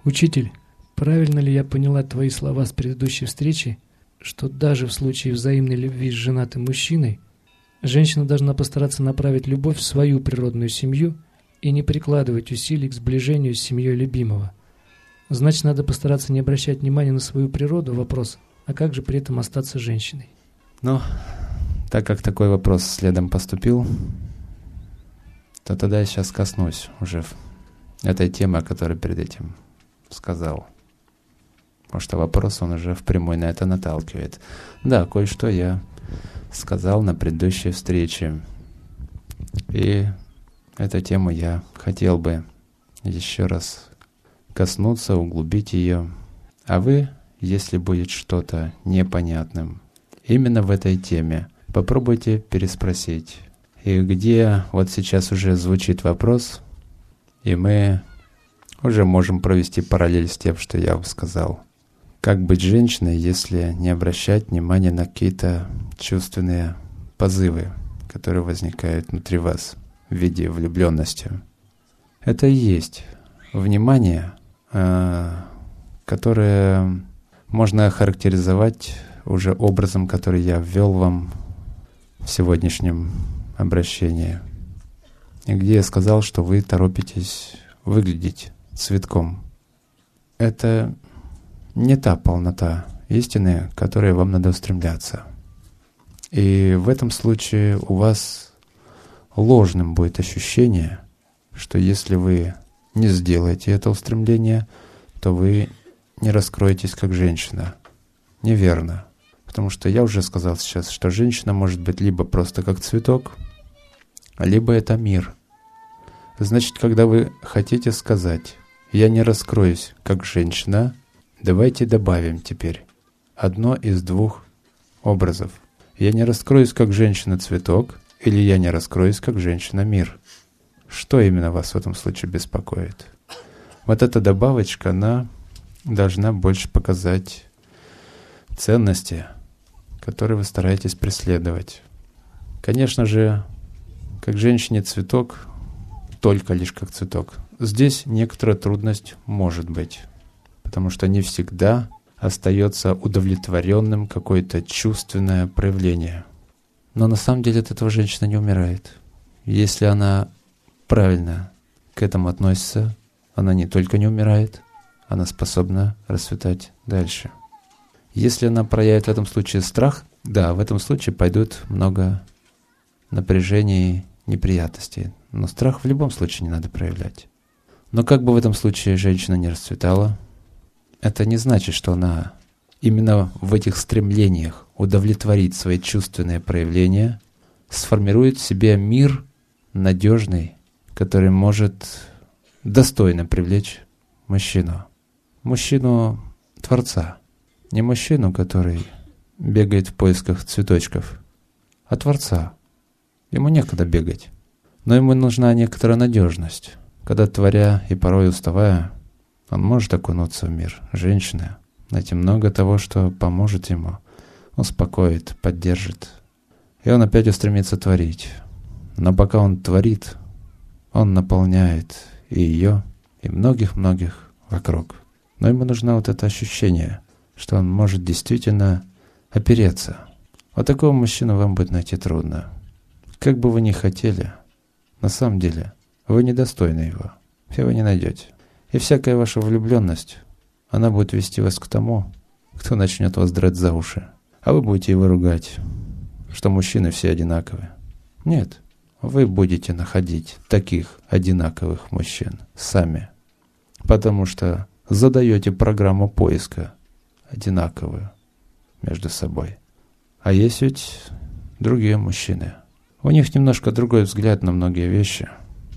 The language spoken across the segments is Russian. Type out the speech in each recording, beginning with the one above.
Учитель, правильно ли я поняла твои слова с предыдущей встречи, что даже в случае взаимной любви с женатым мужчиной женщина должна постараться направить любовь в свою природную семью и не прикладывать усилий к сближению с семьей любимого? Значит, надо постараться не обращать внимания на свою природу, вопрос, а как же при этом остаться женщиной? Ну, так как такой вопрос следом поступил, то тогда я сейчас коснусь уже этой темы, о которой перед этим сказал. Потому что вопрос, он уже впрямую на это наталкивает. Да, кое-что я сказал на предыдущей встрече. И эту тему я хотел бы еще раз коснуться, углубить ее. А вы, если будет что-то непонятным именно в этой теме, попробуйте переспросить. И где вот сейчас уже звучит вопрос, и мы уже можем провести параллель с тем, что я вам сказал. Как быть женщиной, если не обращать внимания на какие-то чувственные позывы, которые возникают внутри вас в виде влюбленности? Это и есть внимание, которое можно охарактеризовать уже образом, который я ввел вам в сегодняшнем обращении, и где я сказал, что вы торопитесь выглядеть цветком. Это не та полнота истины, к которой вам надо устремляться. И в этом случае у вас ложным будет ощущение, что если вы не сделаете это устремление, то вы не раскроетесь как женщина. Неверно. Потому что я уже сказал сейчас, что женщина может быть либо просто как цветок, либо это мир. Значит, когда вы хотите сказать «я не раскроюсь как женщина», давайте добавим теперь одно из двух образов. Я не раскроюсь как женщина-цветок или я не раскроюсь как женщина-мир. Что именно вас в этом случае беспокоит? Вот эта добавочка, она должна больше показать ценности, которые вы стараетесь преследовать. Конечно же, как женщине-цветок, только лишь как цветок. Здесь некоторая трудность может быть, потому что не всегда остается удовлетворенным какое-то чувственное проявление. Но на самом деле от этого женщина не умирает. Если она правильно к этому относится, она не только не умирает, она способна расцветать дальше. Если она проявит в этом случае страх, да, в этом случае пойдут много напряжений, неприятностей. Но страх в любом случае не надо проявлять. Но как бы в этом случае женщина не расцветала, это не значит, что она именно в этих стремлениях удовлетворить свои чувственные проявления сформирует в себе мир надежный, который может достойно привлечь мужчину. Мужчину-творца. Не мужчину, который бегает в поисках цветочков, а Творца. Ему некогда бегать. Но ему нужна некоторая надежность. Когда творя и порой уставая, он может окунуться в мир женщины, найти много того, что поможет ему, успокоит, поддержит. И он опять устремится творить. Но пока он творит, он наполняет и ее, и многих-многих вокруг. Но ему нужно вот это ощущение, что он может действительно опереться. Вот такого мужчину вам будет найти трудно. Как бы вы ни хотели, на самом деле вы недостойны его. Вы его не найдете. И всякая ваша влюбленность, она будет вести вас к тому, кто начнет вас драть за уши. А вы будете его ругать, что мужчины все одинаковые. Нет, вы будете находить таких одинаковых мужчин сами. Потому что задаете программу поиска одинаковую между собой. А есть ведь другие мужчины. У них немножко другой взгляд на многие вещи.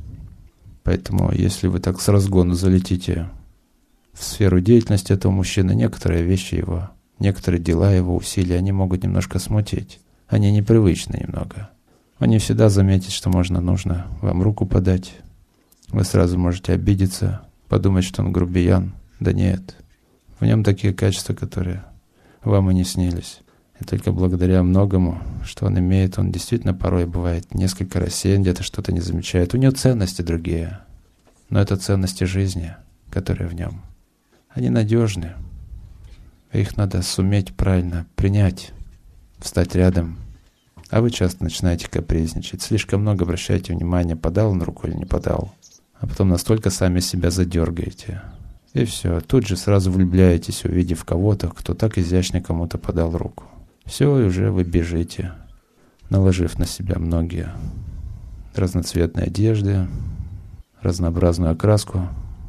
Поэтому, если вы так с разгону залетите в сферу деятельности этого мужчины, некоторые вещи его, некоторые дела его, усилия, они могут немножко смутить. Они непривычны немного. Он не всегда заметит, что нужно вам руку подать. Вы сразу можете обидеться, подумать, что он грубиян. Да нет. В нем такие качества, которые вам и не снились. И только благодаря многому, что он имеет, он действительно порой бывает несколько рассеян, где-то что-то не замечает. У него ценности другие, но это ценности жизни, которые в нем. они надежны. Их надо суметь правильно принять, встать рядом. А вы часто начинаете капризничать. Слишком много обращаете внимания, подал он руку или не подал. А потом настолько сами себя задергаете. И все, тут же сразу влюбляетесь, увидев кого-то, кто так изящно кому-то подал руку. Все, и уже вы бежите, наложив на себя многие разноцветные одежды, разнообразную окраску.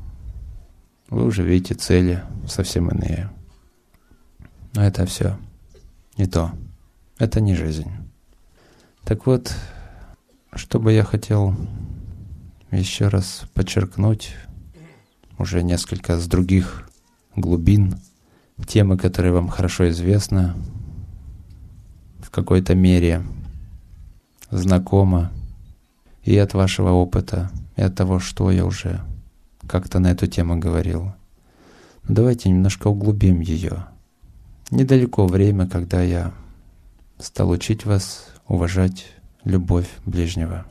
Вы уже видите цели совсем иные. Но это все не то. Это не жизнь. Так вот, что бы я хотел еще раз подчеркнуть, уже несколько с других глубин, темы, которые вам хорошо известны, в какой-то мере знакома и от вашего опыта, и от того, что я уже как-то на эту тему говорил. Но давайте немножко углубим ее. Недалеко время, когда я стал учить вас уважать любовь ближнего.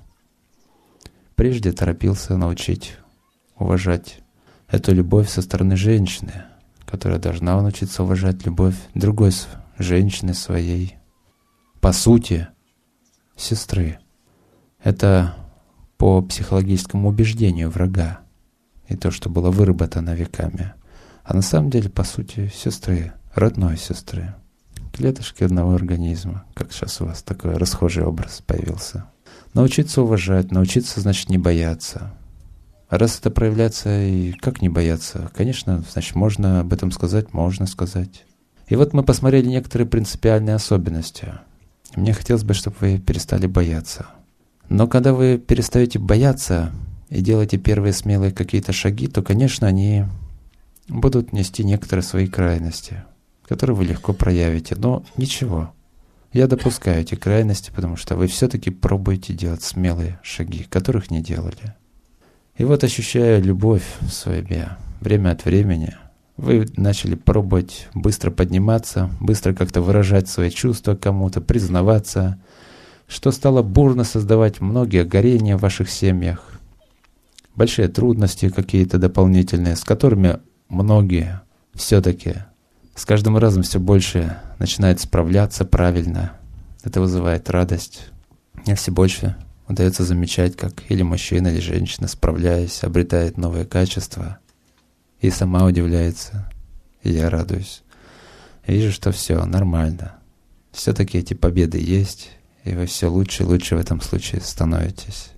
Прежде торопился научить уважать эту любовь со стороны женщины, которая должна научиться уважать любовь другой женщины своей, по сути, сестры. Это по психологическому убеждению врага и то, что было выработано веками. А на самом деле, по сути, сестры, родной сестры, клеточки одного организма, как сейчас у вас такой расхожий образ появился. Научиться уважать, научиться, значит, не бояться. А раз это проявляется, и как не бояться? Конечно, значит, можно об этом сказать, можно сказать. И вот мы посмотрели некоторые принципиальные особенности. Мне хотелось бы, чтобы вы перестали бояться. Но когда вы перестаете бояться и делаете первые смелые какие-то шаги, то, конечно, они будут нести некоторые свои крайности, которые вы легко проявите. Но ничего, я допускаю эти крайности, потому что вы все-таки пробуете делать смелые шаги, которых не делали. И вот, ощущая любовь в себе, время от времени, вы начали пробовать быстро подниматься, быстро как-то выражать свои чувства кому-то, признаваться, что стало бурно создавать многие горения в ваших семьях, большие трудности какие-то дополнительные, с которыми многие все-таки с каждым разом все больше начинают справляться правильно. Это вызывает радость. Мне все больше удается замечать, как или мужчина, или женщина, справляясь, обретает новые качества. И сама удивляется, и я радуюсь. Вижу, что все нормально. Все-таки эти победы есть, и вы все лучше и лучше в этом случае становитесь.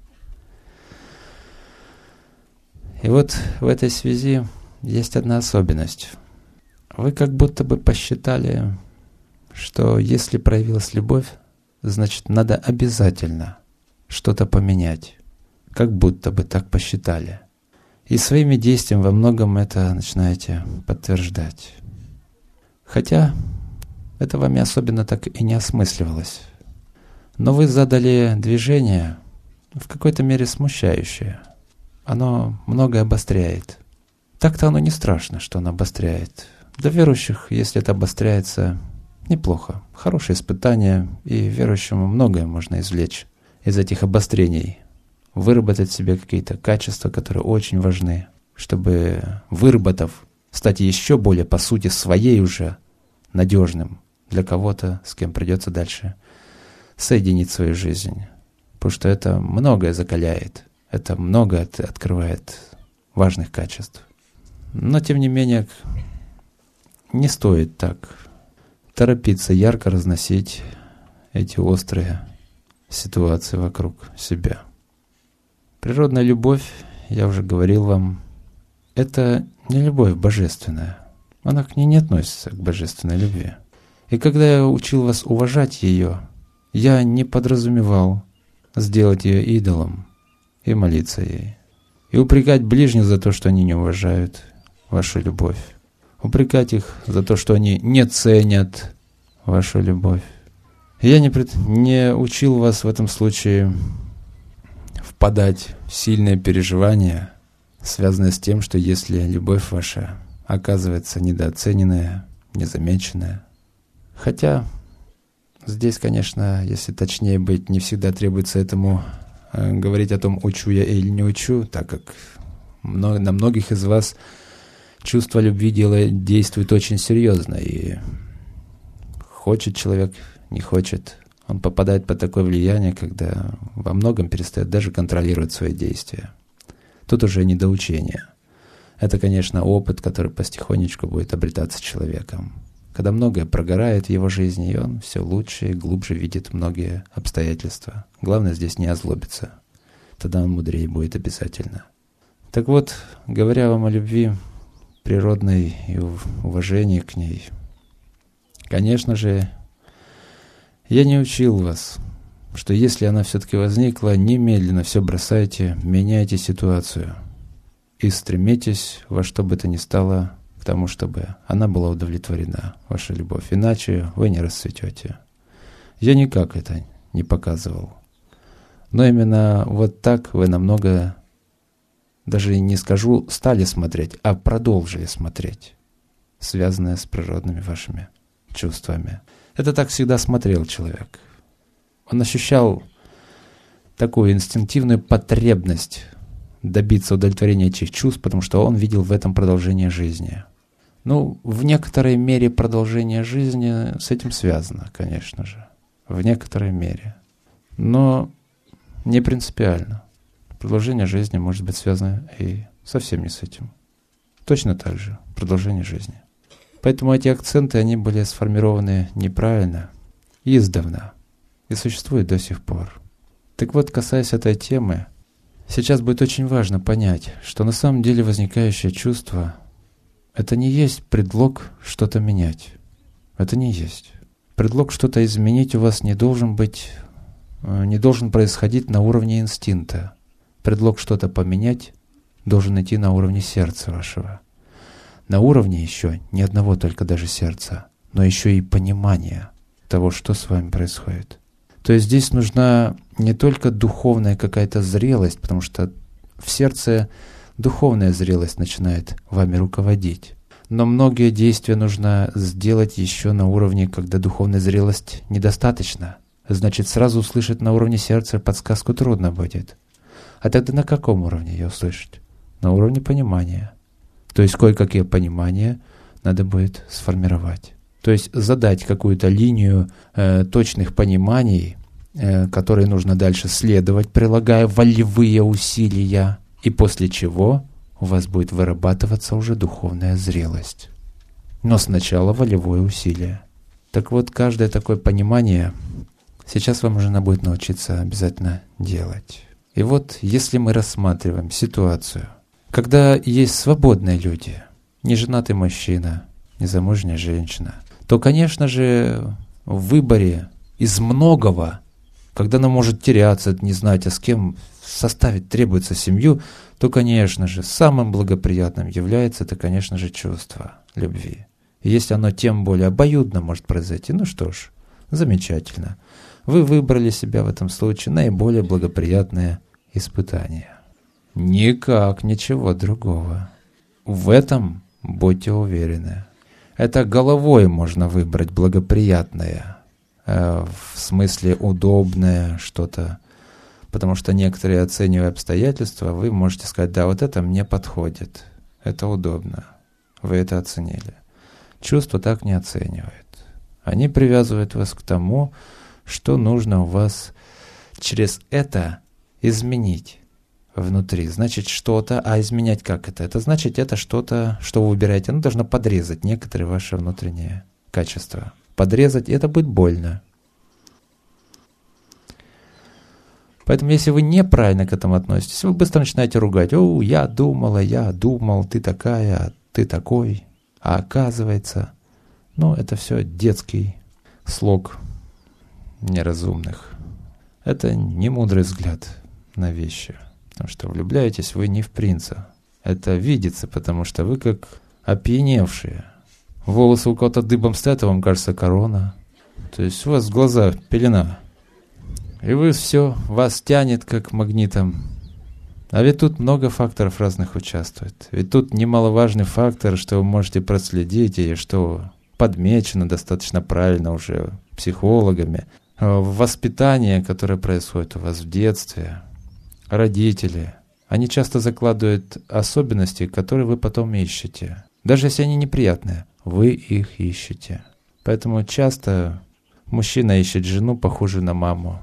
И вот в этой связи есть одна особенность. Вы как будто бы посчитали, что если проявилась любовь, значит, надо обязательно что-то поменять. Как будто бы так посчитали. И своими действиями во многом это начинаете подтверждать. Хотя это вами особенно так и не осмысливалось. Но вы задали движение, в какой-то мере смущающее. Оно многое обостряет. Так-то оно не страшно, что оно обостряет. Для верующих, если это обостряется, неплохо. Хорошее испытание, и верующему многое можно извлечь из этих обострений. Выработать в себе какие-то качества, которые очень важны, чтобы, выработав, стать еще более, по сути, своей уже надежным для кого-то, с кем придется дальше соединить свою жизнь. Потому что это многое закаляет, это многое открывает важных качеств. Но, тем не менее, не стоит так торопиться ярко разносить эти острые ситуации вокруг себя. Природная любовь, я уже говорил вам, это не любовь божественная. Она к ней не относится, к божественной любви. И когда я учил вас уважать ее, я не подразумевал сделать ее идолом и молиться ей. И упрекать ближних за то, что они не уважают вашу любовь. Упрекать их за то, что они не ценят вашу любовь. Я не учил вас в этом случае впадать в сильные переживания, связанные с тем, что если любовь ваша оказывается недооцененная, незамеченная. Хотя здесь, конечно, если точнее быть, не всегда требуется этому говорить о том, учу я или не учу, так как на многих из вас чувство любви действует очень серьезно, и хочет человек, не хочет, он попадает под такое влияние, когда во многом перестает даже контролировать свои действия. Тут уже недоучение. Это, конечно, опыт, который потихонечку будет обретаться человеком. Когда многое прогорает в его жизни, и он все лучше и глубже видит многие обстоятельства. Главное здесь не озлобиться. Тогда он мудрее будет обязательно. Так вот, говоря вам о любви природной и уважении к ней, конечно же, я не учил вас, что если она все-таки возникла, немедленно все бросайте, меняйте ситуацию и стремитесь во что бы то ни стало к тому, чтобы она была удовлетворена, ваша любовь. Иначе вы не расцветете. Я никак это не показывал. Но именно вот так вы намного, даже не скажу, стали смотреть, а продолжили смотреть, связанное с природными вашими чувствами. Это так всегда смотрел человек. Он ощущал такую инстинктивную потребность добиться удовлетворения этих чувств, потому что он видел в этом продолжение жизни. Ну, в некоторой мере продолжение жизни с этим связано, конечно же. В некоторой мере. Но не принципиально. Продолжение жизни может быть связано и совсем не с этим. Точно так же продолжение жизни. Поэтому эти акценты, они были сформированы неправильно, издавна, и существуют до сих пор. Так вот, касаясь этой темы, сейчас будет очень важно понять, что на самом деле возникающее чувство — это не есть предлог что-то менять. Это не есть. Предлог что-то изменить у вас не должен происходить на уровне инстинкта. Предлог что-то поменять должен идти на уровне сердца вашего. На уровне еще ни одного только даже сердца, но еще и понимания того, что с вами происходит. То есть здесь нужна не только духовная какая-то зрелость, потому что в сердце духовная зрелость начинает вами руководить. Но многие действия нужно сделать еще на уровне, когда духовная зрелость недостаточно. Значит, сразу услышать на уровне сердца подсказку трудно будет. А тогда на каком уровне ее услышать? На уровне понимания. То есть кое-какие понимания надо будет сформировать. То есть задать какую-то линию точных пониманий, которые нужно дальше следовать, прилагая волевые усилия, и после чего у вас будет вырабатываться уже духовная зрелость. Но сначала волевое усилие. Так вот, каждое такое понимание сейчас вам нужно будет научиться обязательно делать. И вот, если мы рассматриваем ситуацию, когда есть свободные люди, неженатый мужчина, незамужняя женщина, то, конечно же, в выборе из многого, когда она может теряться, не знать, а с кем составить требуется семью, то, конечно же, самым благоприятным является это, конечно же, чувство любви. И если оно тем более обоюдно может произойти, ну что ж, замечательно. Вы выбрали себя в этом случае наиболее благоприятное испытание. Никак ничего другого. В этом будьте уверены. Это головой можно выбрать благоприятное, в смысле удобное что-то. Потому что некоторые, оценивая обстоятельства, вы можете сказать: да, вот это мне подходит, это удобно. Вы это оценили. Чувства так не оценивают. Они привязывают вас к тому, что нужно у вас через это изменить внутри. Значит, что-то, а изменять как это? Это значит, это что-то, что вы выбираете, оно должно подрезать некоторые ваши внутренние качества. Подрезать, и это будет больно. Поэтому, если вы неправильно к этому относитесь, вы быстро начинаете ругать: «О, я думал, ты такая, а ты такой». А оказывается, это все детский слог неразумных. Это не мудрый взгляд на вещи. Потому что влюбляетесь вы не в принца. Это видится, потому что вы как опьяневшие. Волосы у кого-то дыбом стоят, а вам кажется корона. То есть у вас в глазах пелена. И вы все, вас тянет как магнитом. А ведь тут много факторов разных участвует. Ведь тут немаловажный фактор, что вы можете проследить, и что подмечено достаточно правильно уже психологами. Воспитание, которое происходит у вас в детстве, родители, они часто закладывают особенности, которые вы потом ищете. Даже если они неприятные, вы их ищете. Поэтому часто мужчина ищет жену, похожую на маму,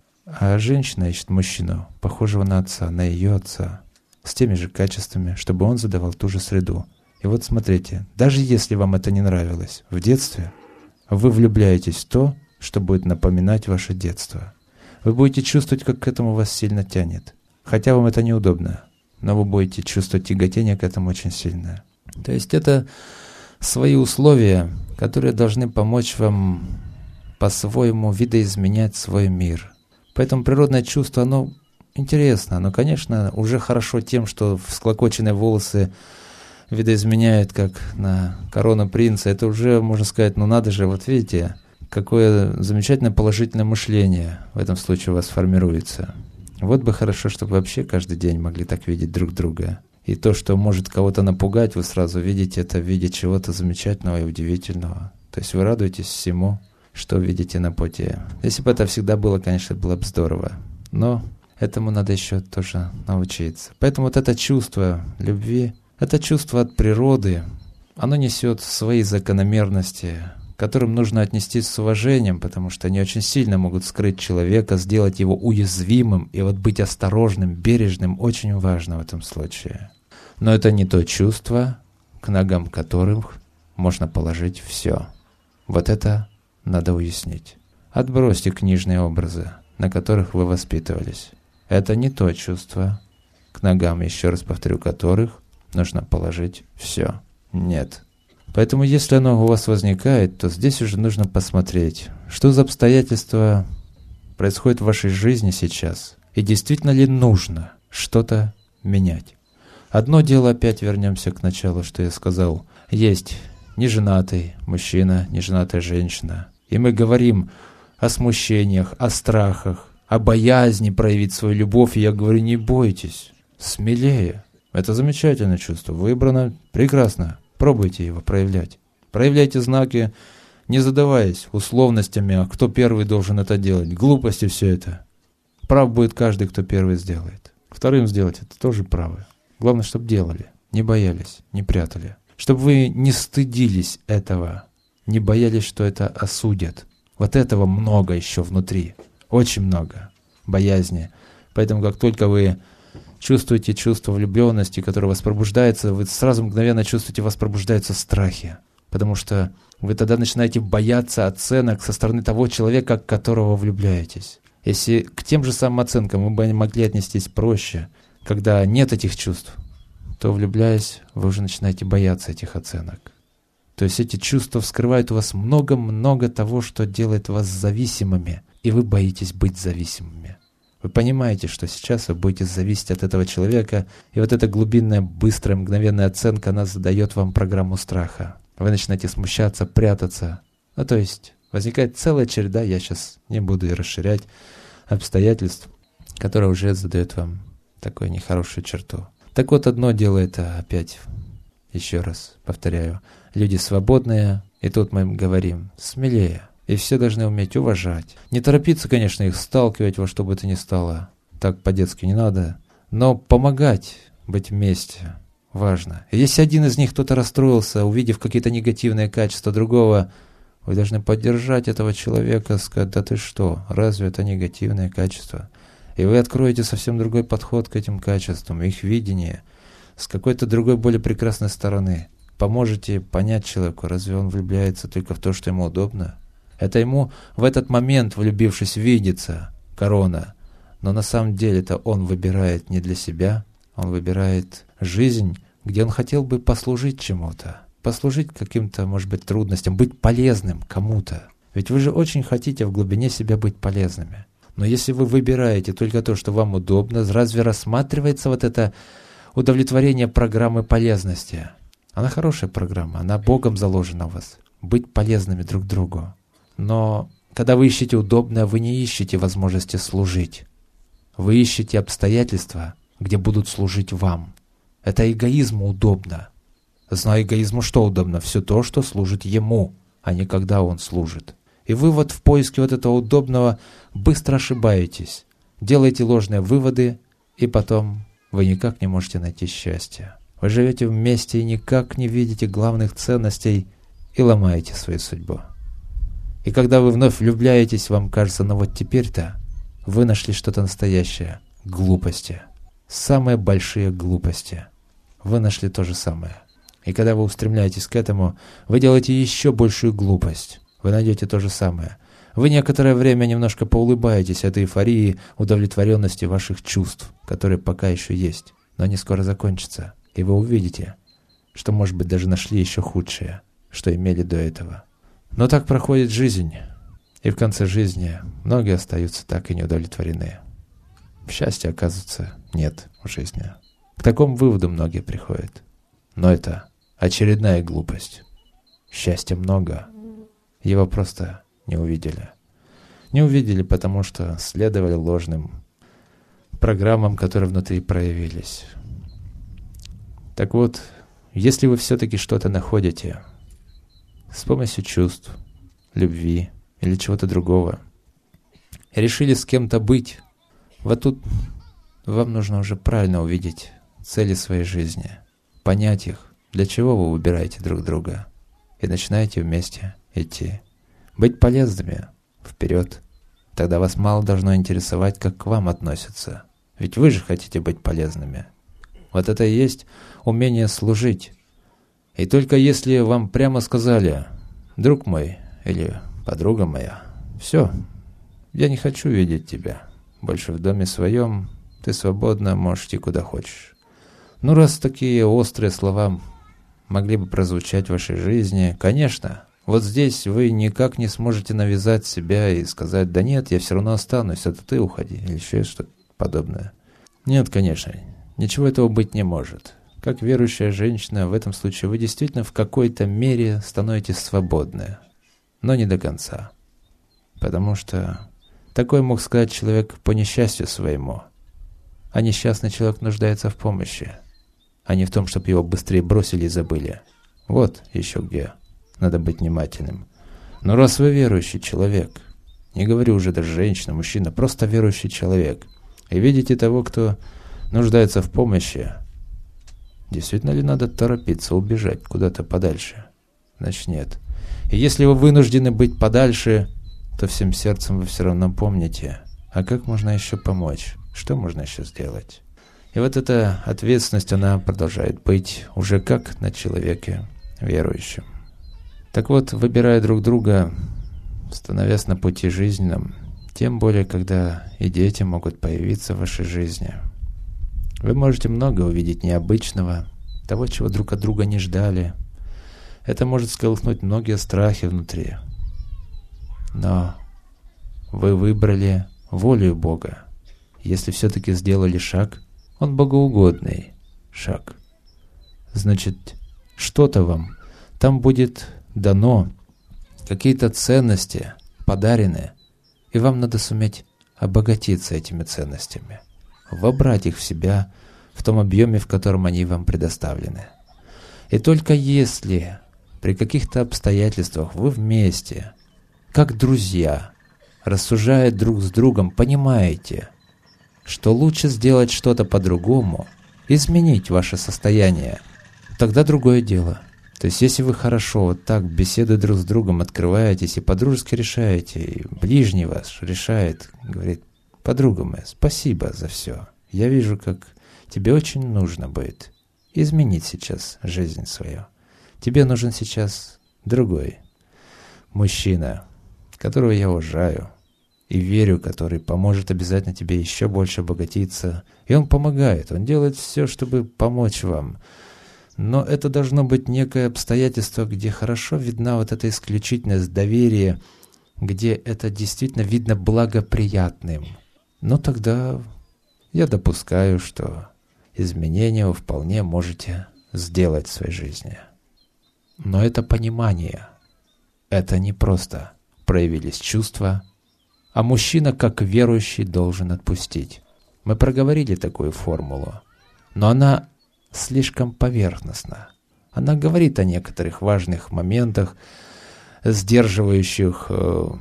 а женщина ищет мужчину, похожего на отца, на ее отца, с теми же качествами, чтобы он задавал ту же среду. И вот смотрите, даже если вам это не нравилось в детстве, вы влюбляетесь в то, что будет напоминать ваше детство. Вы будете чувствовать, как к этому вас сильно тянет. Хотя вам это неудобно, но вы будете чувствовать тяготение к этому очень сильно. То есть это свои условия, которые должны помочь вам по-своему видоизменять свой мир. Поэтому природное чувство, оно интересно. Оно, конечно, уже хорошо тем, что всклокоченные волосы видоизменяют, как на корону принца. Это уже, можно сказать, ну надо же, вот видите, какое замечательное положительное мышление в этом случае у вас формируется. Вот бы хорошо, чтобы вообще каждый день могли так видеть друг друга. И то, что может кого-то напугать, вы сразу видите это в виде чего-то замечательного и удивительного. То есть вы радуетесь всему, что видите на пути. Если бы это всегда было, конечно, было бы здорово. Но этому надо еще тоже научиться. Поэтому вот это чувство любви, это чувство от природы, оно несет свои закономерности, к которым нужно отнестись с уважением, потому что они очень сильно могут скрыть человека, сделать его уязвимым, и вот быть осторожным, бережным очень важно в этом случае. Но это не то чувство, к ногам которых можно положить все. Вот это надо уяснить. Отбросьте книжные образы, на которых вы воспитывались. Это не то чувство, к ногам, еще раз повторю, которых нужно положить все. Нет. Поэтому если оно у вас возникает, то здесь уже нужно посмотреть, что за обстоятельства происходят в вашей жизни сейчас, и действительно ли нужно что-то менять. Одно дело, опять вернемся к началу, что я сказал. Есть неженатый мужчина, неженатая женщина. И мы говорим о смущениях, о страхах, о боязни проявить свою любовь. И я говорю, не бойтесь, смелее. Это замечательное чувство, выбрано прекрасно. Пробуйте его проявлять. Проявляйте знаки, не задаваясь условностями, а кто первый должен это делать. Глупости все это. Прав будет каждый, кто первый сделает. Вторым сделать это тоже правы. Главное, чтобы делали, не боялись, не прятали. Чтобы вы не стыдились этого, не боялись, что это осудят. Вот этого много еще внутри. Очень много боязни. Поэтому как только вы чувствуете чувство влюбленности, которое вас пробуждается, вы сразу мгновенно чувствуете, у вас пробуждаются страхи. Потому что вы тогда начинаете бояться оценок со стороны того человека, к которого влюбляетесь. Если к тем же самым оценкам вы бы могли отнестись проще, когда нет этих чувств, то, влюбляясь, вы уже начинаете бояться этих оценок. То есть эти чувства вскрывают у вас много-много того, что делает вас зависимыми, и вы боитесь быть зависимыми. Вы понимаете, что сейчас вы будете зависеть от этого человека, и вот эта глубинная, быстрая, мгновенная оценка, она задает вам программу страха. Вы начинаете смущаться, прятаться. Ну, то есть возникает целая череда, я сейчас не буду и расширять, обстоятельств, которые уже задают вам такую нехорошую черту. Так вот, одно дело это опять, еще раз повторяю, люди свободные, и тут мы им говорим смелее. И все должны уметь уважать. Не торопиться, конечно, их сталкивать во что бы то ни стало. Так по-детски не надо. Но помогать быть вместе важно. И если один из них кто-то расстроился, увидев какие-то негативные качества другого, вы должны поддержать этого человека, сказать, да ты что, разве это негативные качества? И вы откроете совсем другой подход к этим качествам, их видение, с какой-то другой, более прекрасной стороны. Поможете понять человеку, разве он влюбляется только в то, что ему удобно? Это ему в этот момент, влюбившись, видится корона. Но на самом деле это он выбирает не для себя, он выбирает жизнь, где он хотел бы послужить чему-то. Послужить каким-то, может быть, трудностям, быть полезным кому-то. Ведь вы же очень хотите в глубине себя быть полезными. Но если вы выбираете только то, что вам удобно, разве рассматривается вот это удовлетворение программы полезности? Она хорошая программа, она Богом заложена в вас. Быть полезными друг другу. Но когда вы ищете удобное, вы не ищете возможности служить. Вы ищете обстоятельства, где будут служить вам. Это эгоизму удобно. Но эгоизму что удобно? Все то, что служит ему, а не когда он служит. И вы вот в поиске вот этого удобного быстро ошибаетесь. Делаете ложные выводы, и потом вы никак не можете найти счастья. Вы живете вместе и никак не видите главных ценностей и ломаете свою судьбу. И когда вы вновь влюбляетесь, вам кажется, ну вот теперь-то вы нашли что-то настоящее. Глупости. Самые большие глупости. Вы нашли то же самое. И когда вы устремляетесь к этому, вы делаете еще большую глупость. Вы найдете то же самое. Вы некоторое время немножко поулыбаетесь этой эйфории, удовлетворенности ваших чувств, которые пока еще есть. Но они скоро закончатся. И вы увидите, что, может быть, даже нашли еще худшее, что имели до этого. Но так проходит жизнь. И в конце жизни многие остаются так и не удовлетворены. Счастья, оказывается, нет в жизни. К такому выводу многие приходят. Но это очередная глупость. Счастья много. Его просто не увидели. Не увидели, потому что следовали ложным программам, которые внутри проявились. Так вот, если вы все-таки что-то находите с помощью чувств, любви или чего-то другого, решили с кем-то быть, вот тут вам нужно уже правильно увидеть цели своей жизни, понять их, для чего вы выбираете друг друга, и начинаете вместе идти. Быть полезными вперед. Тогда вас мало должно интересовать, как к вам относятся. Ведь вы же хотите быть полезными. Вот это и есть умение служить. И только если вам прямо сказали: друг мой или подруга моя, все, я не хочу видеть тебя больше в доме своем, ты свободно можешь идти куда хочешь. Ну, раз такие острые слова могли бы прозвучать в вашей жизни, конечно, вот здесь вы никак не сможете навязать себя и сказать: да нет, я все равно останусь, это ты уходи, или еще что-то подобное. Нет, конечно, ничего этого быть не может. Как верующая женщина, в этом случае вы действительно в какой-то мере становитесь свободны, но не до конца. Потому что такое мог сказать человек по несчастью своему, а несчастный человек нуждается в помощи, а не в том, чтобы его быстрее бросили и забыли. Вот еще где надо быть внимательным. Но раз вы верующий человек, не говорю уже даже женщина, мужчина, просто верующий человек, и видите того, кто нуждается в помощи, действительно ли надо торопиться, убежать куда-то подальше? Значит, нет. И если вы вынуждены быть подальше, то всем сердцем вы все равно помните, а как можно еще помочь? Что можно еще сделать? И вот эта ответственность, она продолжает быть уже как на человеке верующем. Так вот, выбирая друг друга, становясь на пути жизненном, тем более, когда и дети могут появиться в вашей жизни, вы можете много увидеть необычного, того, чего друг от друга не ждали. Это может сколыхнуть многие страхи внутри. Но вы выбрали волю Бога. Если все-таки сделали шаг, он богоугодный шаг. Значит, что-то вам там будет дано, какие-то ценности подарены, и вам надо суметь обогатиться этими ценностями, вобрать их в себя в том объеме, в котором они вам предоставлены. И только если при каких-то обстоятельствах вы вместе, как друзья, рассуждая друг с другом, понимаете, что лучше сделать что-то по-другому, изменить ваше состояние, тогда другое дело. То есть, если вы хорошо вот так беседуя друг с другом открываетесь и по-дружески решаете, и ближний ваш решает, говорит: подруга моя, спасибо за все. Я вижу, как тебе очень нужно будет изменить сейчас жизнь свою. Тебе нужен сейчас другой мужчина, которого я уважаю и верю, который поможет обязательно тебе еще больше обогатиться. И он помогает, он делает все, чтобы помочь вам. Но это должно быть некое обстоятельство, где хорошо видна вот эта исключительность доверия, где это действительно видно благоприятным. Но тогда я допускаю, что изменения вы вполне можете сделать в своей жизни. Но это понимание. Это не просто проявились чувства, а мужчина, как верующий, должен отпустить. Мы проговорили такую формулу, но она слишком поверхностна. Она говорит о некоторых важных моментах, сдерживающих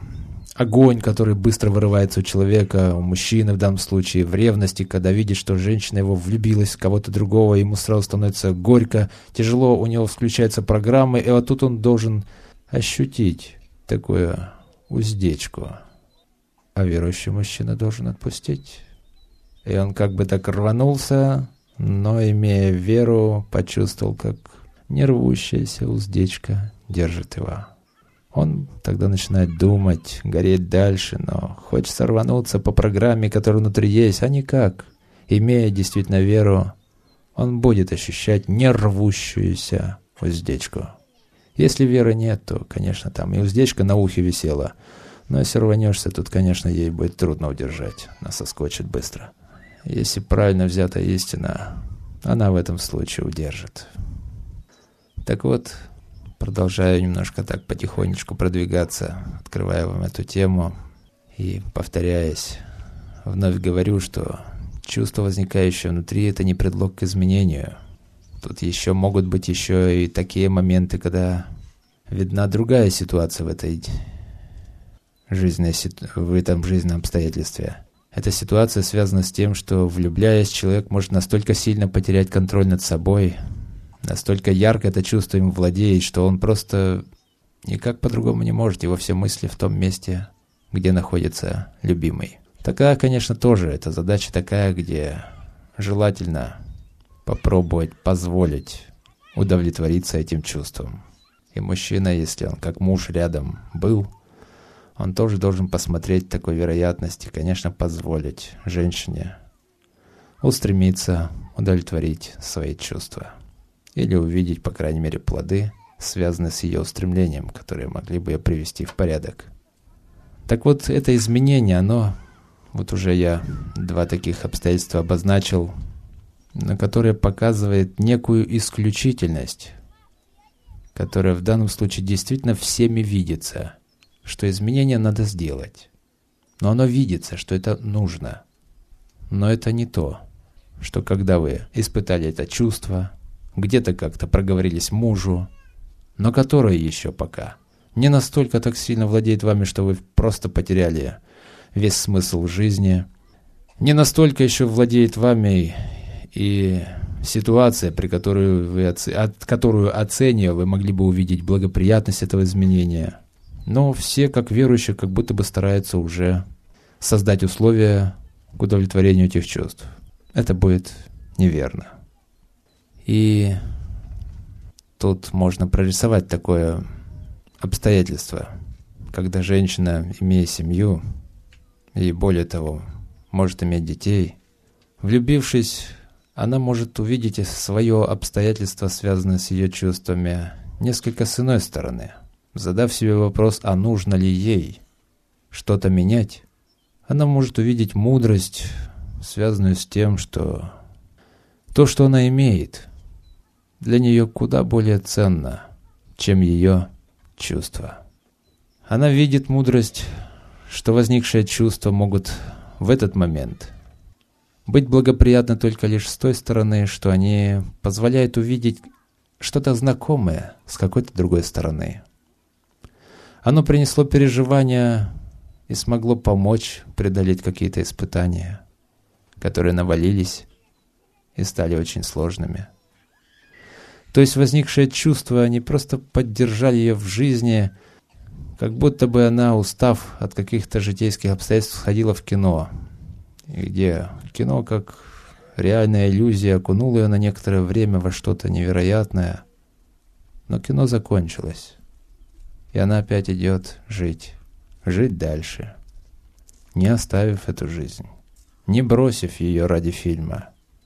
огонь, который быстро вырывается у человека, у мужчины в данном случае, в ревности, когда видит, что женщина его влюбилась в кого-то другого, ему сразу становится горько, тяжело, у него включаются программы, и вот тут он должен ощутить такую уздечку. А верующий мужчина должен отпустить. И он как бы так рванулся, но, имея веру, почувствовал, как нервущаяся уздечка держит его. Он тогда начинает думать, гореть дальше, но хочется рвануться по программе, которая внутри есть, а никак. Имея действительно веру, он будет ощущать нервущуюся уздечку. Если веры нет, то, конечно, там и уздечка на ухе висела. Но если рванешься, тут, конечно, ей будет трудно удержать. Она соскочит быстро. Если правильно взята истина, она в этом случае удержит. Так вот, продолжаю немножко так потихонечку продвигаться, открывая вам эту тему и повторяясь, вновь говорю, что чувство, возникающее внутри, это не предлог к изменению. Тут еще могут быть еще и такие моменты, когда видна другая ситуация в этом жизненном обстоятельстве. Эта ситуация связана с тем, что, влюбляясь, человек может настолько сильно потерять контроль над собой, настолько ярко это чувство им владеет, что он просто никак по-другому не может, его все мысли в том месте, где находится любимый. Такая, конечно, тоже это задача такая, где желательно попробовать позволить удовлетвориться этим чувством. И мужчина, если он как муж рядом был, он тоже должен посмотреть такой вероятности, конечно, позволить женщине устремиться, удовлетворить свои чувства. Или увидеть, по крайней мере, плоды, связанные с ее устремлением, которые могли бы ее привести в порядок. Так вот, это изменение, оно, вот уже я 2 таких обстоятельства обозначил, на которые показывает некую исключительность, которая в данном случае действительно всеми видится, что изменение надо сделать. Но оно видится, что это нужно. Но это не то, что когда вы испытали это чувство, где-то как-то проговорились мужу, но которое еще пока не настолько так сильно владеет вами, что вы просто потеряли весь смысл жизни, не настолько еще владеет вами и ситуация, при которую оценивая, вы могли бы увидеть благоприятность этого изменения. Но все, как верующие, как будто бы стараются уже создать условия к удовлетворению этих чувств. Это будет неверно. И тут можно прорисовать такое обстоятельство, когда женщина, имея семью, и более того, может иметь детей, влюбившись, она может увидеть свое обстоятельство, связанное с ее чувствами, несколько с иной стороны. Задав себе вопрос, а нужно ли ей что-то менять, она может увидеть мудрость, связанную с тем, что то, что она имеет, для нее куда более ценно, чем ее чувства. Она видит мудрость, что возникшие чувства могут в этот момент быть благоприятны только лишь с той стороны, что они позволяют увидеть что-то знакомое с какой-то другой стороны. Оно принесло переживания и смогло помочь преодолеть какие-то испытания, которые навалились и стали очень сложными. То есть возникшие чувства, они просто поддержали ее в жизни, как будто бы она, устав от каких-то житейских обстоятельств, сходила в кино, где кино, как реальная иллюзия, окунуло ее на некоторое время во что-то невероятное, но кино закончилось, и она опять идет жить дальше, не оставив эту жизнь, не бросив ее ради фильма.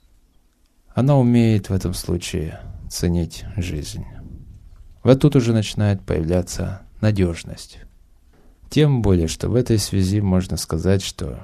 Она умеет в этом случае ценить жизнь. Вот тут уже начинает появляться надежность. Тем более, что в этой связи можно сказать, что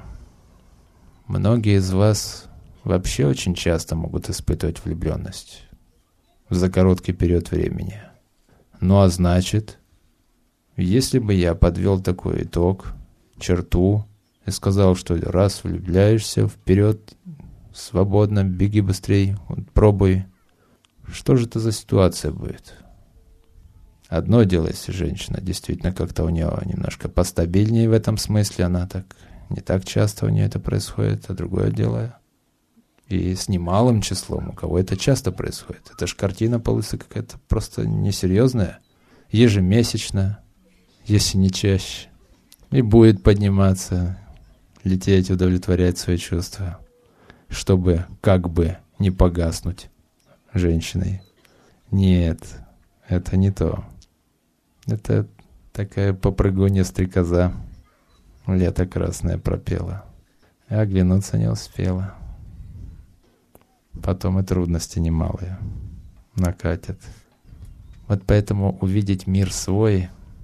многие из вас вообще очень часто могут испытывать влюбленность за короткий период времени. Ну а значит, если бы я подвел такой итог, черту, и сказал, что раз влюбляешься, вперед, свободно, беги быстрей, пробуй, что же это за ситуация будет? Одно дело, если женщина действительно как-то у нее немножко постабильнее в этом смысле, она так не так часто у нее это происходит, а другое дело и с немалым числом, у кого это часто происходит. Это ж картина получится какая-то просто несерьезная, ежемесячно, если не чаще, и будет подниматься, лететь, удовлетворять свои чувства, чтобы как бы не погаснуть женщиной. Нет, это не то. Это такая попрыгунья-стрекоза. Лето красное пропела. И оглянуться не успела. Потом и трудности немалые накатят. Вот поэтому увидеть мир свой,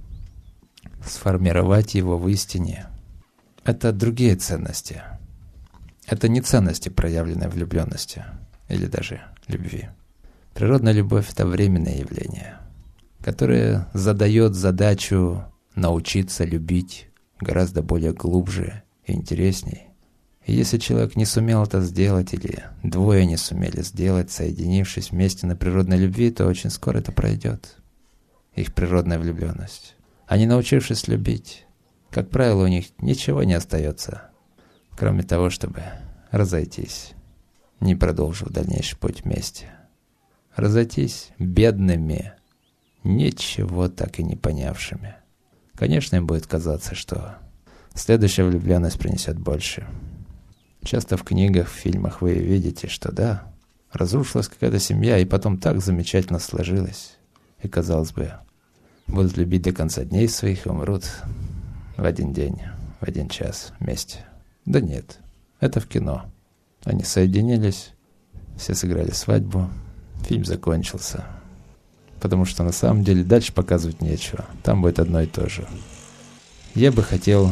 сформировать его в истине, это другие ценности. Это не ценности, проявленные в влюбленности или даже любви. Природная любовь — это временное явление, которое задает задачу научиться любить гораздо более глубже и интересней. И если человек не сумел это сделать, или двое не сумели сделать, соединившись вместе на природной любви, то очень скоро это пройдет, их природная влюбленность. А не научившись любить, как правило, у них ничего не остается, кроме того, чтобы разойтись, не продолжив дальнейший путь вместе. Разойтись бедными, ничего так и не понявшими. Конечно, им будет казаться, что следующая влюбленность принесет больше. Часто в книгах, в фильмах вы видите, что да, разрушилась какая-то семья, и потом так замечательно сложилось. И, казалось бы, будут любить до конца дней своих и умрут в один день, в один час вместе. Да нет, это в кино. Они соединились, все сыграли свадьбу, фильм закончился. Потому что на самом деле дальше показывать нечего. Там будет одно и то же. Я бы хотел,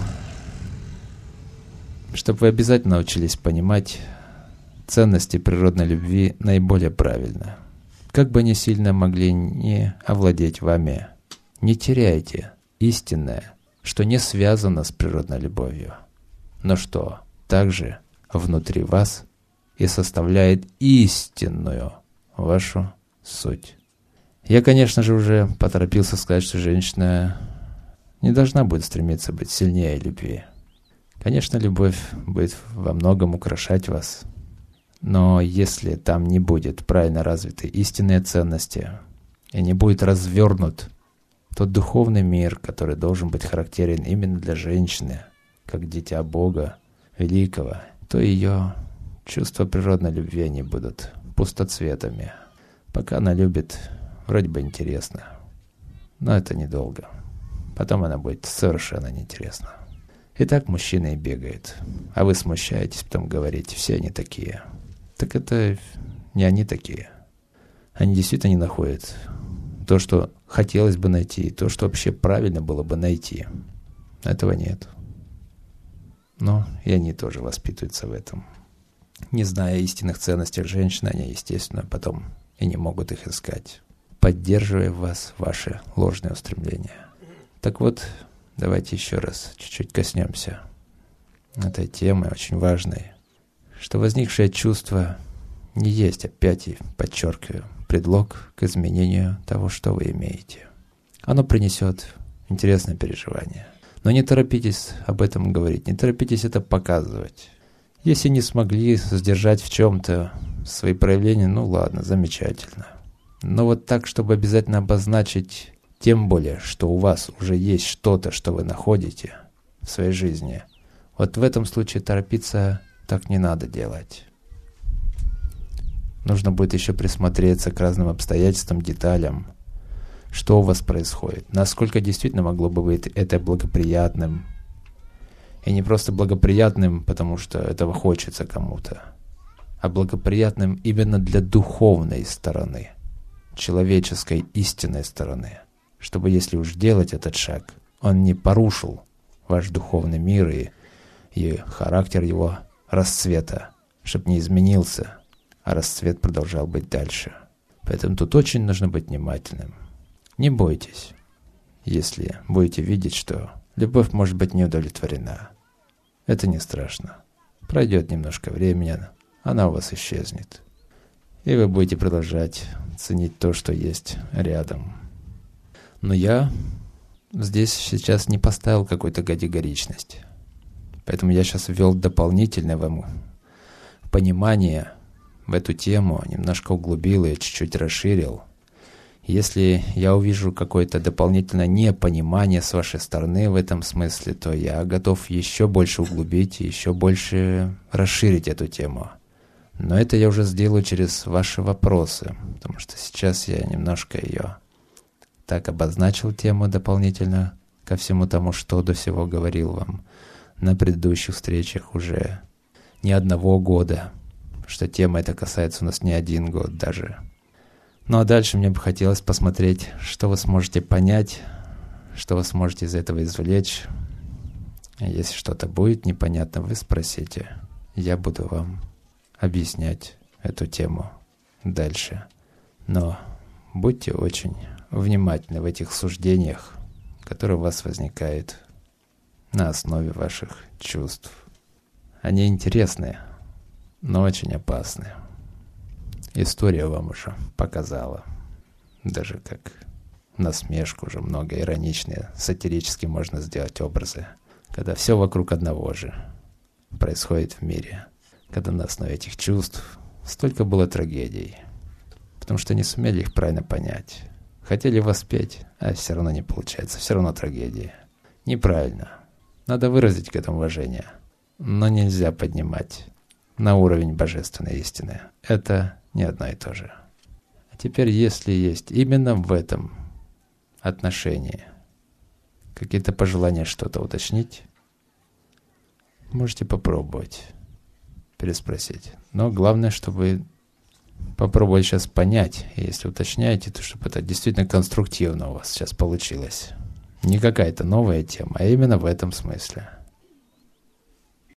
чтобы вы обязательно научились понимать ценности природной любви наиболее правильно. Как бы они сильно могли не овладеть вами, не теряйте истинное, что не связано с природной любовью, но что также внутри вас и составляет истинную вашу суть. Я, конечно же, уже поторопился сказать, что женщина не должна будет стремиться быть сильнее любви. Конечно, любовь будет во многом украшать вас, но если там не будет правильно развитой истинные ценности и не будет развернут тот духовный мир, который должен быть характерен именно для женщины, как дитя Бога Великого, то ее чувства природной любви они будут пустоцветами. Пока она любит, вроде бы интересно, но это недолго. Потом она будет совершенно неинтересна. И так мужчина и бегает, а вы смущаетесь, потом говорите, все они такие. Так это не они такие. Они действительно не находят то, что хотелось бы найти, то, что вообще правильно было бы найти. Этого нет. Но и они тоже воспитываются в этом. Не зная истинных ценностей женщин, они, естественно, потом и не могут их искать, поддерживая в вас ваши ложные устремления. Так вот, давайте еще раз чуть-чуть коснемся этой темы, очень важной, что возникшее чувство не есть, опять и подчеркиваю, предлог к изменению того, что вы имеете. Оно принесет интересное переживание. Но не торопитесь об этом говорить, не торопитесь это показывать. Если не смогли сдержать в чем-то свои проявления, ну ладно, замечательно. Но вот так, чтобы обязательно обозначить, тем более, что у вас уже есть что-то, что вы находите в своей жизни, вот в этом случае торопиться так не надо делать. Нужно будет еще присмотреться к разным обстоятельствам, деталям, что у вас происходит, насколько действительно могло бы быть это благоприятным. И не просто благоприятным, потому что этого хочется кому-то, а благоприятным именно для духовной стороны, человеческой истинной стороны. Чтобы, если уж делать этот шаг, он не порушил ваш духовный мир и характер его расцвета, чтобы не изменился, а расцвет продолжал быть дальше. Поэтому тут очень нужно быть внимательным. Не бойтесь, если будете видеть, что любовь может быть не удовлетворена. Это не страшно. Пройдет немножко времени, она у вас исчезнет. И вы будете продолжать ценить то, что есть рядом. Но я здесь сейчас не поставил какой-то категоричность. Поэтому я сейчас ввел дополнительное вам понимание в эту тему, немножко углубил и чуть-чуть расширил. Если я увижу какое-то дополнительное непонимание с вашей стороны в этом смысле, то я готов еще больше углубить и еще больше расширить эту тему. Но это я уже сделаю через ваши вопросы, потому что сейчас я немножко ее так обозначил тему дополнительно ко всему тому, что до сего говорил вам на предыдущих встречах уже не одного года, что тема эта касается у нас не один год даже. Ну а дальше мне бы хотелось посмотреть, что вы сможете понять, что вы сможете из этого извлечь. Если что-то будет непонятно, вы спросите. Я буду вам объяснять эту тему дальше. Но будьте очень внимательны в этих суждениях, которые у вас возникают на основе ваших чувств. Они интересные, но очень опасны. История вам уже показала, даже как насмешку уже много ироничные, сатирически можно сделать образы, когда все вокруг одного же происходит в мире, когда на основе этих чувств столько было трагедий, потому что не сумели их правильно понять. Хотели воспеть, а все равно не получается, все равно трагедии. Неправильно. Надо выразить к этому уважение, но нельзя поднимать на уровень божественной истины. Это не одно и то же. А теперь, если есть именно в этом отношении какие-то пожелания что-то уточнить, можете попробовать переспросить. Но главное, чтобы попробовать сейчас понять, и если уточняете, то чтобы это действительно конструктивно у вас сейчас получилось. Не какая-то новая тема, а именно в этом смысле.